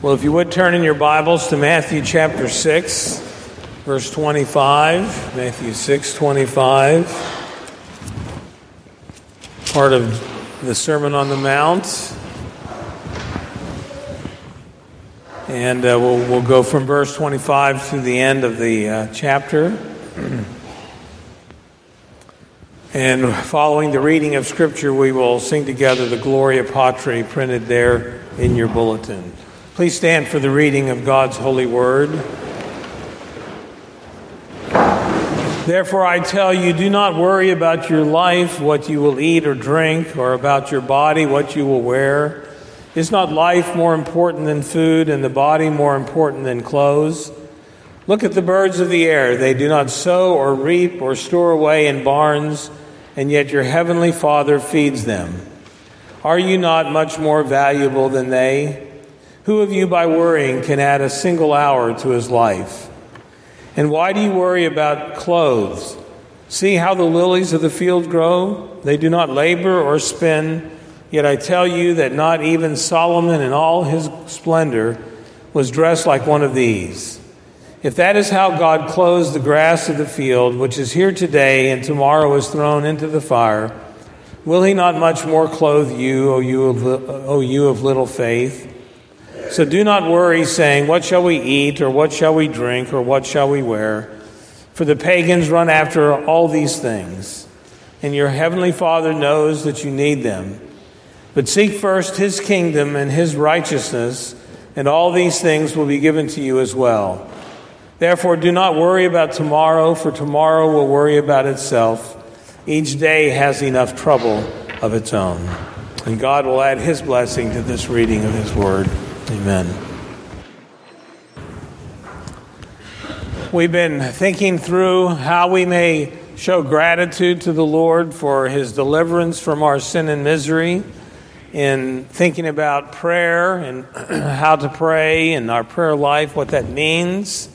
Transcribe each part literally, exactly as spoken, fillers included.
Well, if you would turn in your Bibles to Matthew chapter six, verse twenty-five. Matthew six twenty-five. Part of the Sermon on the Mount. And uh, we'll, we'll go from verse twenty-five to the end of the uh, chapter. And following the reading of Scripture, we will sing together the Gloria Patri printed there in your bulletin. Please stand for the reading of God's holy word. Therefore I tell you, do not worry about your life, what you will eat or drink, or about your body, what you will wear. Is not life more important than food, and the body more important than clothes? Look at the birds of the air. They do not sow or reap or store away in barns, and yet your heavenly Father feeds them. Are you not much more valuable than they? Who of you by worrying can add a single hour to his life? And why do you worry about clothes? See how the lilies of the field grow? They do not labor or spin. Yet I tell you that not even Solomon in all his splendor was dressed like one of these. If that is how God clothes the grass of the field, which is here today and tomorrow is thrown into the fire, will he not much more clothe you, O you of, o you of little faith? So do not worry, saying, what shall we eat, or what shall we drink, or what shall we wear? For the pagans run after all these things, and your heavenly Father knows that you need them. But seek first his kingdom and his righteousness, and all these things will be given to you as well. Therefore do not worry about tomorrow, for tomorrow will worry about itself. Each day has enough trouble of its own. And God will add his blessing to this reading of his word. Amen. We've been thinking through how we may show gratitude to the Lord for his deliverance from our sin and misery, in thinking about prayer and how to pray and our prayer life, what that means.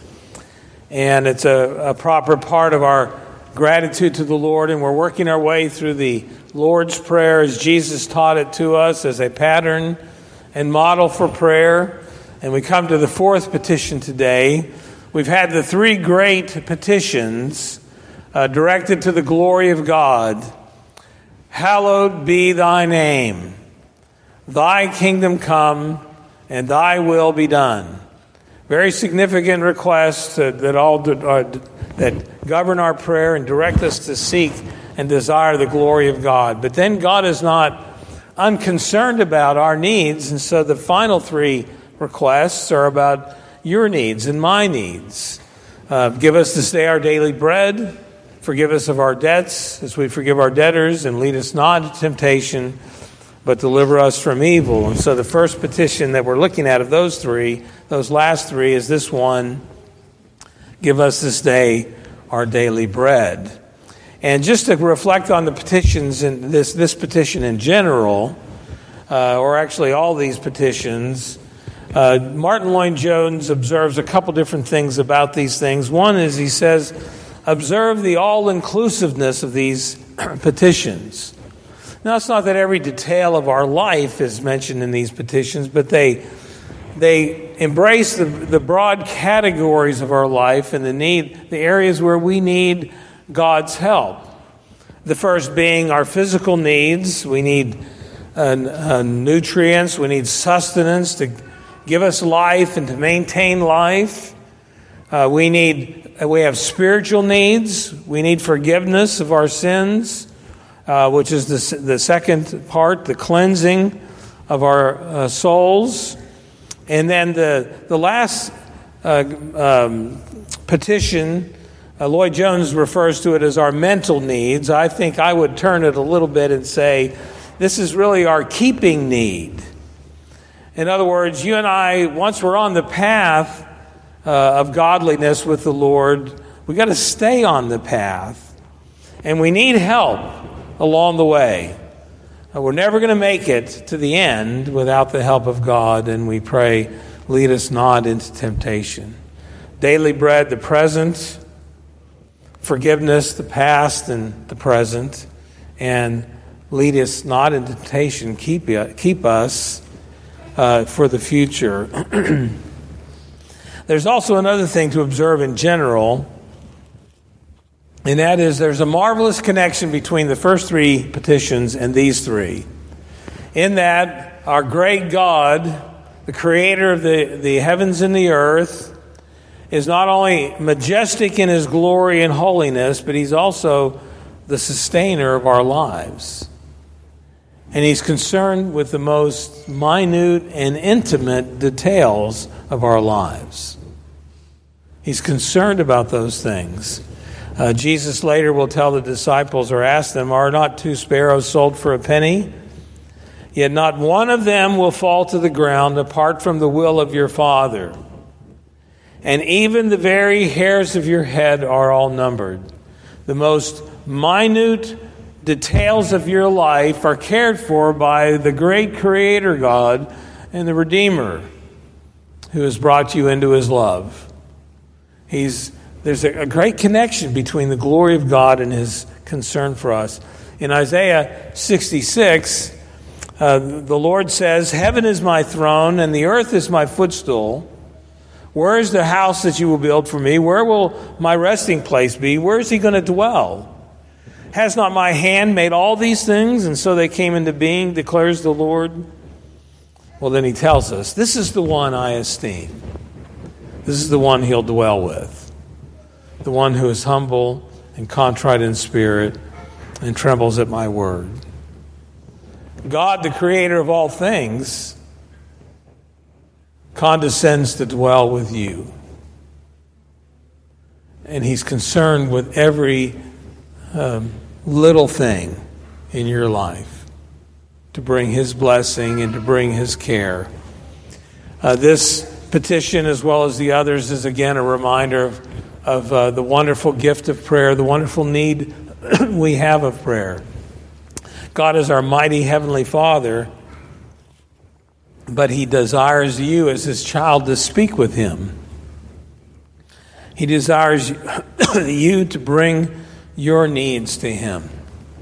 And it's a, a proper part of our gratitude to the Lord, and we're working our way through the Lord's Prayer as Jesus taught it to us as a pattern and model for prayer. And we come to the fourth petition today. We've had the three great petitions uh, directed to the glory of God. Hallowed be thy name. Thy kingdom come, and thy will be done. Very significant requests that, that all uh, that govern our prayer and direct us to seek and desire the glory of God. But then God is not unconcerned about our needs, and so the final three requests are about your needs and my needs. Uh, give us this day our daily bread. Forgive us of our debts as we forgive our debtors, and lead us not into temptation, but deliver us from evil. And so the first petition that we're looking at of those three, those last three, is this one: give us this day our daily bread. And just to reflect on the petitions, in this, this petition in general, uh, or actually all these petitions, uh, Martin Lloyd-Jones observes a couple different things about these things. One is he says, observe the all-inclusiveness of these petitions. Now, it's not that every detail of our life is mentioned in these petitions, but they they embrace the, the broad categories of our life and the need, the areas where we need God's help. The first being our physical needs. We need uh, uh, nutrients. We need sustenance to give us life and to maintain life. Uh, we need. We have spiritual needs. We need forgiveness of our sins, uh, which is the, the second part, the cleansing of our uh, souls. And then the the last uh, um, petition, Uh, Lloyd-Jones refers to it as our mental needs. I think I would turn it a little bit and say this is really our keeping need. In other words, you and I, once we're on the path uh, of godliness with the Lord, we got to stay on the path, and we need help along the way. Uh, we're never going to make it to the end without the help of God, and we pray, lead us not into temptation. Daily bread, the present. Forgiveness, the past and the present, and lead us not into temptation. Keep keep us uh, for the future. There's also another thing to observe in general, and that is there's a marvelous connection between the first three petitions and these three. In that our great God, the creator of the, the heavens and the earth, is not only majestic in his glory and holiness, but he's also the sustainer of our lives. And he's concerned with the most minute and intimate details of our lives. He's concerned about those things. Uh, Jesus later will tell the disciples or ask them, "Are not two sparrows sold for a penny? Yet not one of them will fall to the ground apart from the will of your Father. And even the very hairs of your head are all numbered." The most minute details of your life are cared for by the great Creator God and the Redeemer who has brought you into his love. He's, there's a, a great connection between the glory of God and his concern for us. In Isaiah sixty-six, uh, the Lord says, "Heaven is my throne and the earth is my footstool. Where is the house that you will build for me? Where will my resting place be? Where is he going to dwell? Has not my hand made all these things, and so they came into being, declares the Lord?" Well, then he tells us, this is the one I esteem. This is the one he'll dwell with. The one who is humble and contrite in spirit and trembles at my word. God, the creator of all things, condescends to dwell with you. And he's concerned with every um, little thing in your life to bring his blessing and to bring his care. Uh, this petition, as well as the others, is again a reminder of, of uh, the wonderful gift of prayer, the wonderful need we have of prayer. God is our mighty Heavenly Father, but he desires you as his child to speak with him. He desires you to bring your needs to him.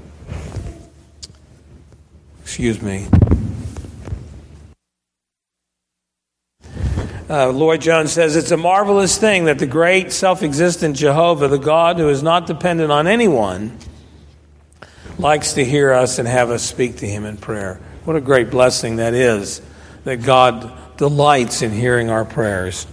Excuse me. Uh, Lloyd Jones says, "It's a marvelous thing that the great self-existent Jehovah, the God who is not dependent on anyone, likes to hear us and have us speak to him in prayer." What a great blessing that is, that God delights in hearing our prayers.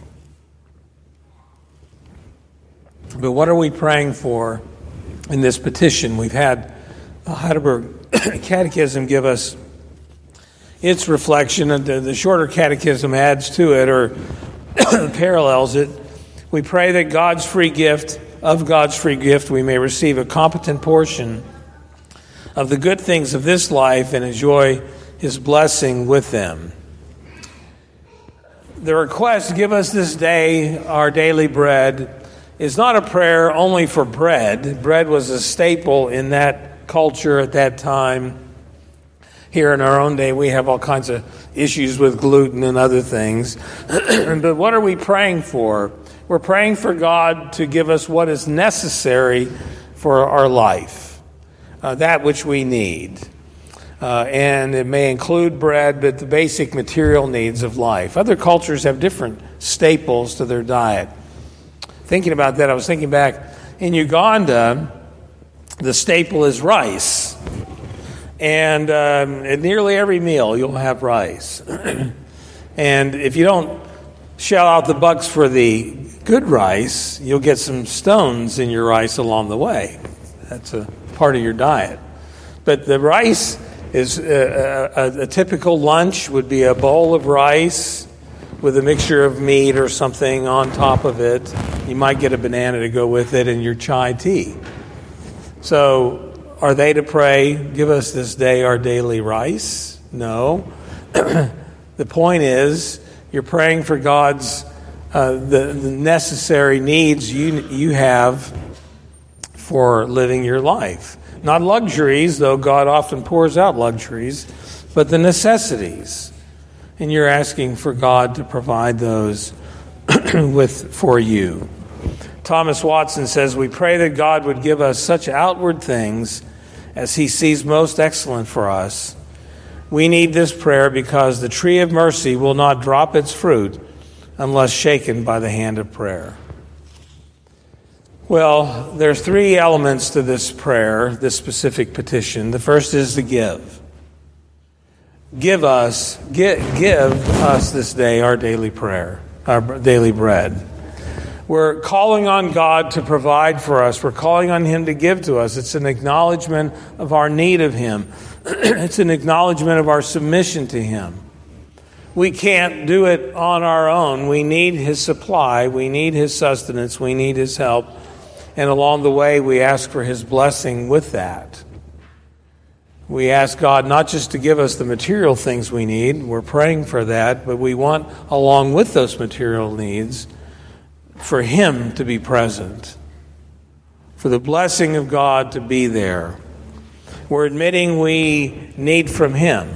But what are we praying for in this petition? We've had the Heidelberg Catechism give us its reflection, and the shorter catechism adds to it or parallels it. We pray that God's free gift, of God's free gift, we may receive a competent portion of the good things of this life and enjoy his blessing with them. The request, "Give us this day our daily bread," is not a prayer only for bread. Bread was a staple in that culture at that time. Here in our own day, we have all kinds of issues with gluten and other things. But what are we praying for? We're praying for God to give us what is necessary for our life, uh, that which we need. Uh, and it may include bread, but the basic material needs of life. Other cultures have different staples to their diet. Thinking about that, I was thinking back, in Uganda, the staple is rice. And um, at nearly every meal, you'll have rice. And if you don't shell out the bucks for the good rice, you'll get some stones in your rice along the way. That's a part of your diet. But the rice is a, a, a typical lunch would be a bowl of rice with a mixture of meat or something on top of it. You might get a banana to go with it and your chai tea. So are they to pray, "Give us this day our daily rice"? No. The point is, you're praying for God's uh, the, the necessary needs you you have for living your life. Not luxuries, though God often pours out luxuries, but the necessities. And you're asking for God to provide those with for you. Thomas Watson says, "We pray that God would give us such outward things as he sees most excellent for us, We need this prayer because the tree of mercy will not drop its fruit unless shaken by the hand of prayer. Well, there's three elements to this prayer, this specific petition. The first is to give. Give us, give, give us this day our daily prayer, our daily bread. We're calling on God to provide for us. We're calling on Him to give to us. It's an acknowledgement of our need of Him. It's an acknowledgement of our submission to Him. We can't do it on our own. We need His supply. We need His sustenance. We need His help. And along the way, we ask for His blessing with that. We ask God not just to give us the material things we need. We're praying for that. But we want, along with those material needs, for Him to be present. For the blessing of God to be there. We're admitting we need from Him.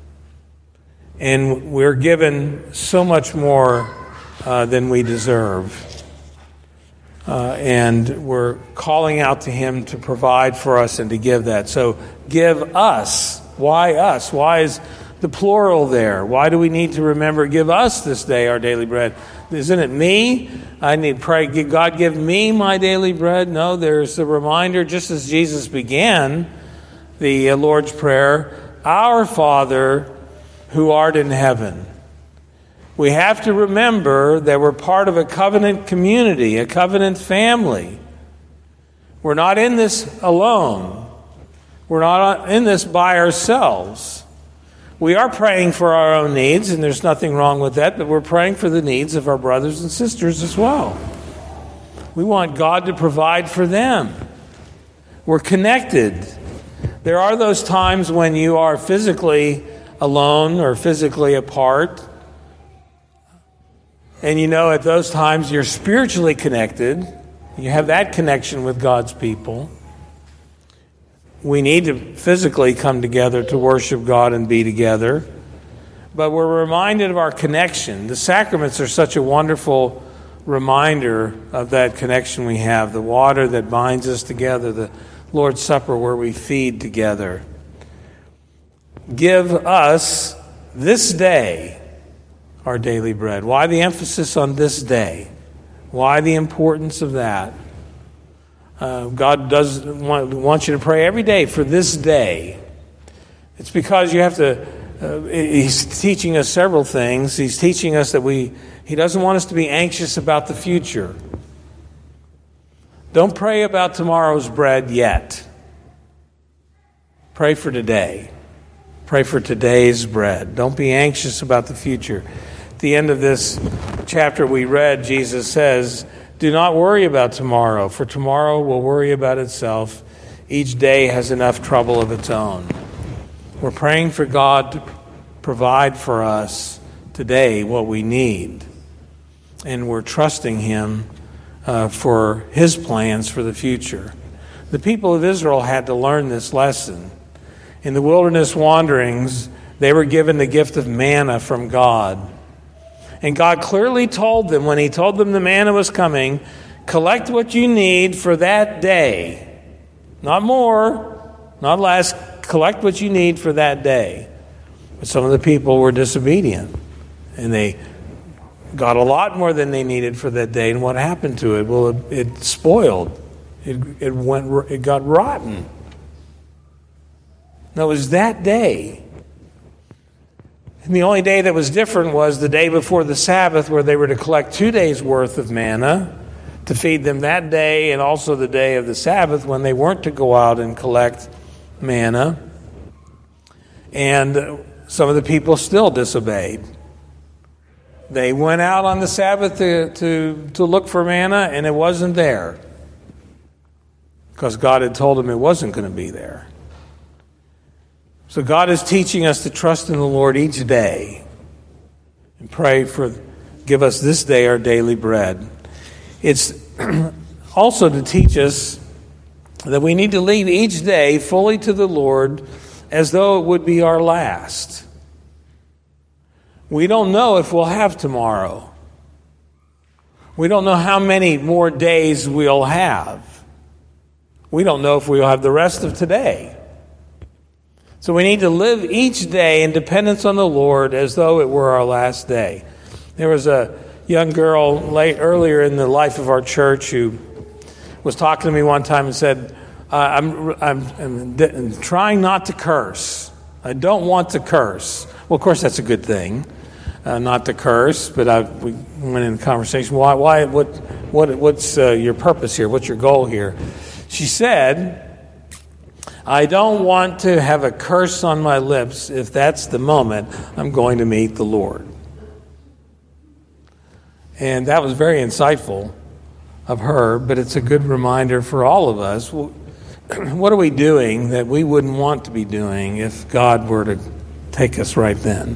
And we're given so much more uh, than we deserve. Uh, and we're calling out to Him to provide for us and to give that. So give us. Why us? Why is the plural there? Why do we need to remember, give us this day our daily bread? Isn't it me? I need to pray, God, give me my daily bread. No, there's a reminder, just as Jesus began the Lord's Prayer, our Father who art in heaven. We have to remember that we're part of a covenant community, a covenant family. We're not in this alone. We're not in this by ourselves. We are praying for our own needs, and there's nothing wrong with that, but we're praying for the needs of our brothers and sisters as well. We want God to provide for them. We're connected. There are those times when you are physically alone or physically apart. And you know, at those times you're spiritually connected. You have that connection with God's people. We need to physically come together to worship God and be together. But we're reminded of our connection. The sacraments are such a wonderful reminder of that connection we have. The water that binds us together, the Lord's Supper where we feed together. Give us this day our daily bread. Why the emphasis on this day? Why the importance of that? Uh, God does want, want you to pray every day for this day. It's because you have to, uh, He's teaching us several things. He's teaching us that we, He doesn't want us to be anxious about the future. Don't pray about tomorrow's bread yet. Pray for today. Pray for today's bread. Don't be anxious about the future. At the end of this chapter we read, Jesus says, do not worry about tomorrow, for tomorrow will worry about itself. Each day has enough trouble of its own. We're praying for God to provide for us today what we need. And we're trusting Him uh, for His plans for the future. The people of Israel had to learn this lesson. In the wilderness wanderings, they were given the gift of manna from God. And God clearly told them, when He told them the manna was coming, collect what you need for that day. Not more, not less. Collect what you need for that day. But some of the people were disobedient. And they got a lot more than they needed for that day. And what happened to it? Well, it, it spoiled. It, it went. It got rotten. No, it was that day. And the only day that was different was the day before the Sabbath, where they were to collect two days' worth of manna to feed them that day, and also the day of the Sabbath when they weren't to go out and collect manna. And some of the people still disobeyed. They went out on the Sabbath to, to, to look for manna, and it wasn't there, because God had told them it wasn't going to be there. So God is teaching us to trust in the Lord each day and pray for, give us this day our daily bread. It's also to teach us that we need to lead each day fully to the Lord as though it would be our last. We don't know if we'll have tomorrow. We don't know how many more days we'll have. We don't know if we'll have the rest of today. So we need to live each day in dependence on the Lord as though it were our last day. There was a young girl late earlier in the life of our church who was talking to me one time and said, uh, I'm, I'm, I'm, I'm trying not to curse. I don't want to curse. Well, of course, that's a good thing, uh, not to curse. But I, we went in a conversation. Why? Why? What? What? What's uh, your purpose here? What's your goal here? She said, I don't want to have a curse on my lips if that's the moment I'm going to meet the Lord. And that was very insightful of her, but it's a good reminder for all of us. What are we doing that we wouldn't want to be doing if God were to take us right then?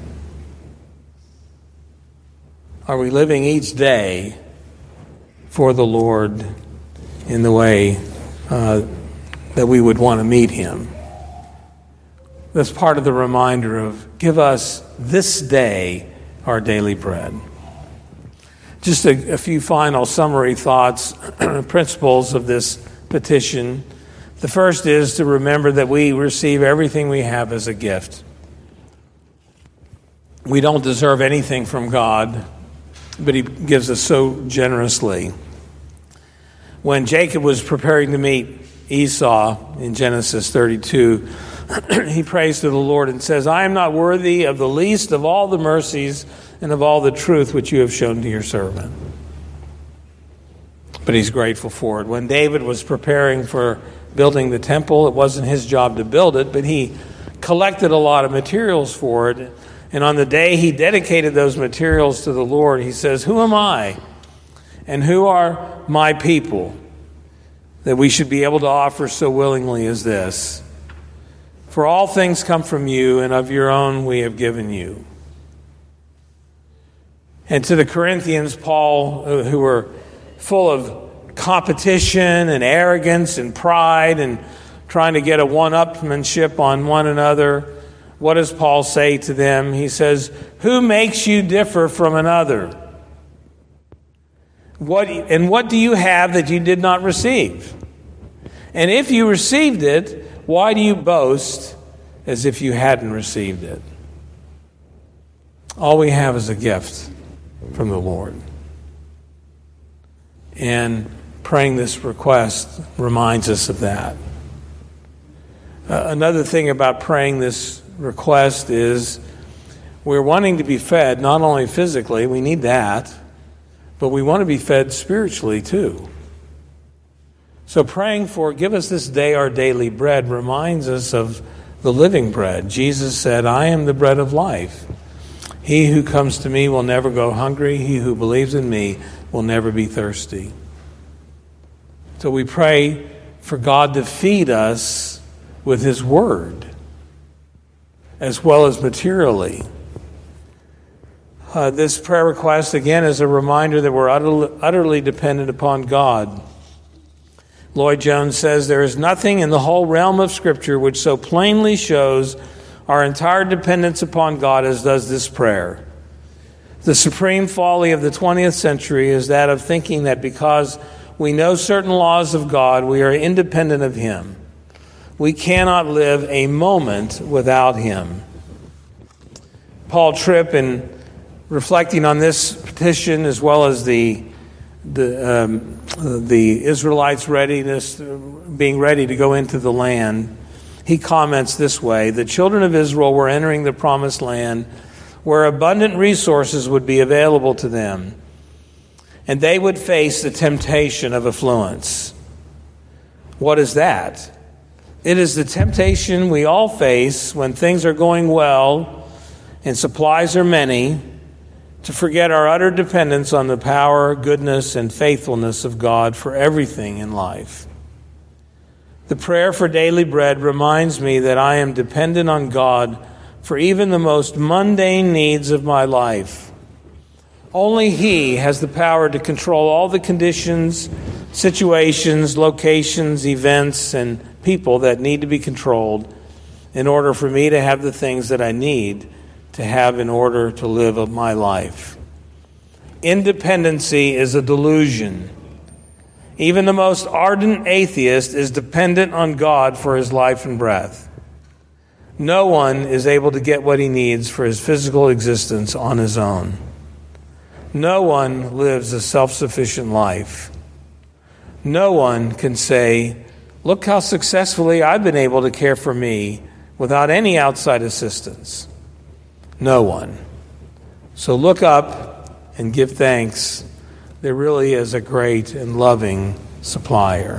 Are we living each day for the Lord in the way uh, that we would want to meet Him? That's part of the reminder of, give us this day our daily bread. Just a, a few final summary thoughts, principles of this petition. The first is to remember that we receive everything we have as a gift. We don't deserve anything from God, but He gives us so generously. When Jacob was preparing to meet Esau in Genesis thirty-two, he prays to the Lord and says, I am not worthy of the least of all the mercies and of all the truth which you have shown to your servant. But he's grateful for it. When David was preparing for building the temple, it wasn't his job to build it, but he collected a lot of materials for it. And on the day he dedicated those materials to the Lord, he says, who am I and who are my people that we should be able to offer so willingly as this? For all things come from you, and of your own we have given you. And to the Corinthians, Paul, who were full of competition and arrogance and pride and trying to get a one-upmanship on one another, what does Paul say to them? He says, who makes you differ from another? What, and what do you have that you did not receive? And if you received it, why do you boast as if you hadn't received it? All we have is a gift from the Lord. And praying this request reminds us of that. Uh, another thing about praying this request is we're wanting to be fed not only physically, we need that, but we want to be fed spiritually too. So praying for, give us this day our daily bread, reminds us of the living bread. Jesus said, I am the bread of life. He who comes to me will never go hungry. He who believes in me will never be thirsty. So we pray for God to feed us with His Word, as well as materially. Uh, this prayer request, again, is a reminder that we're utterly, utterly dependent upon God. Lloyd Jones says, there is nothing in the whole realm of Scripture which so plainly shows our entire dependence upon God as does this prayer. The supreme folly of the twentieth century is that of thinking that because we know certain laws of God, we are independent of Him. We cannot live a moment without Him. Paul Tripp, in reflecting on this petition as well as the the um, the Israelites' readiness, being ready to go into the land, he comments this way: the children of Israel were entering the promised land where abundant resources would be available to them, and they would face the temptation of affluence. What is that? It is the temptation we all face when things are going well and supplies are many, to forget our utter dependence on the power, goodness, and faithfulness of God for everything in life. The prayer for daily bread reminds me that I am dependent on God for even the most mundane needs of my life. Only He has the power to control all the conditions, situations, locations, events, and people that need to be controlled in order for me to have the things that I need to have in order to live my life. Independency is a delusion. Even the most ardent atheist is dependent on God for his life and breath. No one is able to get what he needs for his physical existence on his own. No one lives a self-sufficient life. No one can say, look how successfully I've been able to care for me without any outside assistance. No one. So look up and give thanks. There really is a great and loving supplier.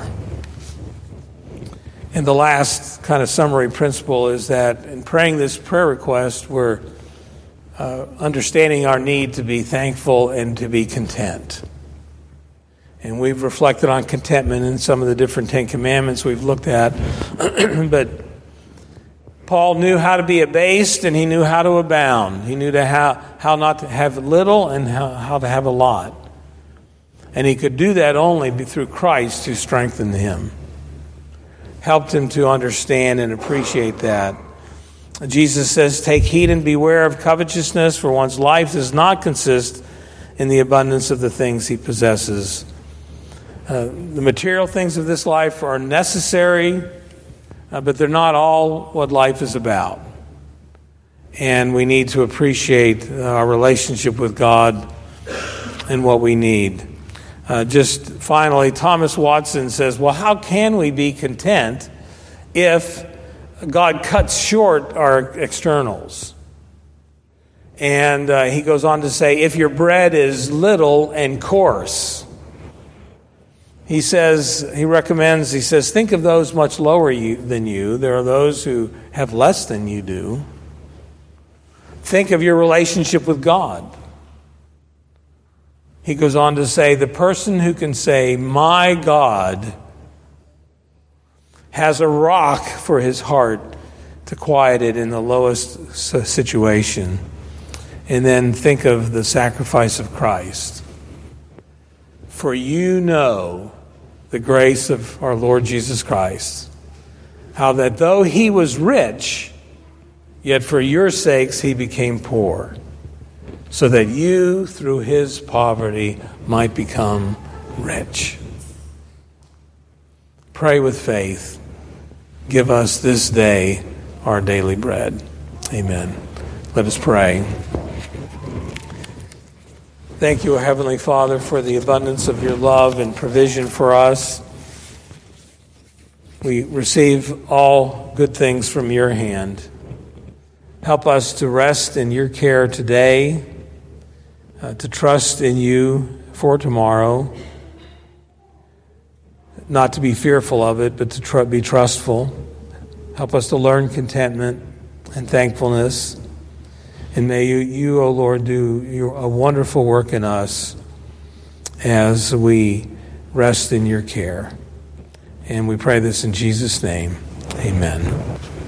And the last kind of summary principle is that in praying this prayer request, we're uh, understanding our need to be thankful and to be content. And we've reflected on contentment in some of the different Ten Commandments we've looked at. But Paul knew how to be abased and he knew how to abound. He knew to how, how not to have little and how, how to have a lot. And he could do that only through Christ who strengthened him. Helped him to understand and appreciate that. Jesus says, take heed and beware of covetousness, for one's life does not consist in the abundance of the things he possesses. Uh, the material things of this life are necessary, uh, but they're not all what life is about. And we need to appreciate our relationship with God and what we need. Uh, just finally, Thomas Watson says, well, how can we be content if God cuts short our externals? And uh, he goes on to say, if your bread is little and coarse, he says, he recommends, he says, think of those much lower you, than you. There are those who have less than you do. Think of your relationship with God. He goes on to say, the person who can say, my God, has a rock for his heart to quiet it in the lowest situation. And then think of the sacrifice of Christ. For you know the grace of our Lord Jesus Christ, how that though he was rich, yet for your sakes he became poor, so that you, through his poverty, might become rich. Pray with faith. Give us this day our daily bread. Amen. Let us pray. Thank you, Heavenly Father, for the abundance of your love and provision for us. We receive all good things from your hand. Help us to rest in your care today, uh, to trust in you for tomorrow, not to be fearful of it, but to tr- be trustful. Help us to learn contentment and thankfulness. And may you, you, O Lord, do your, a wonderful work in us as we rest in your care. And we pray this in Jesus' name. Amen.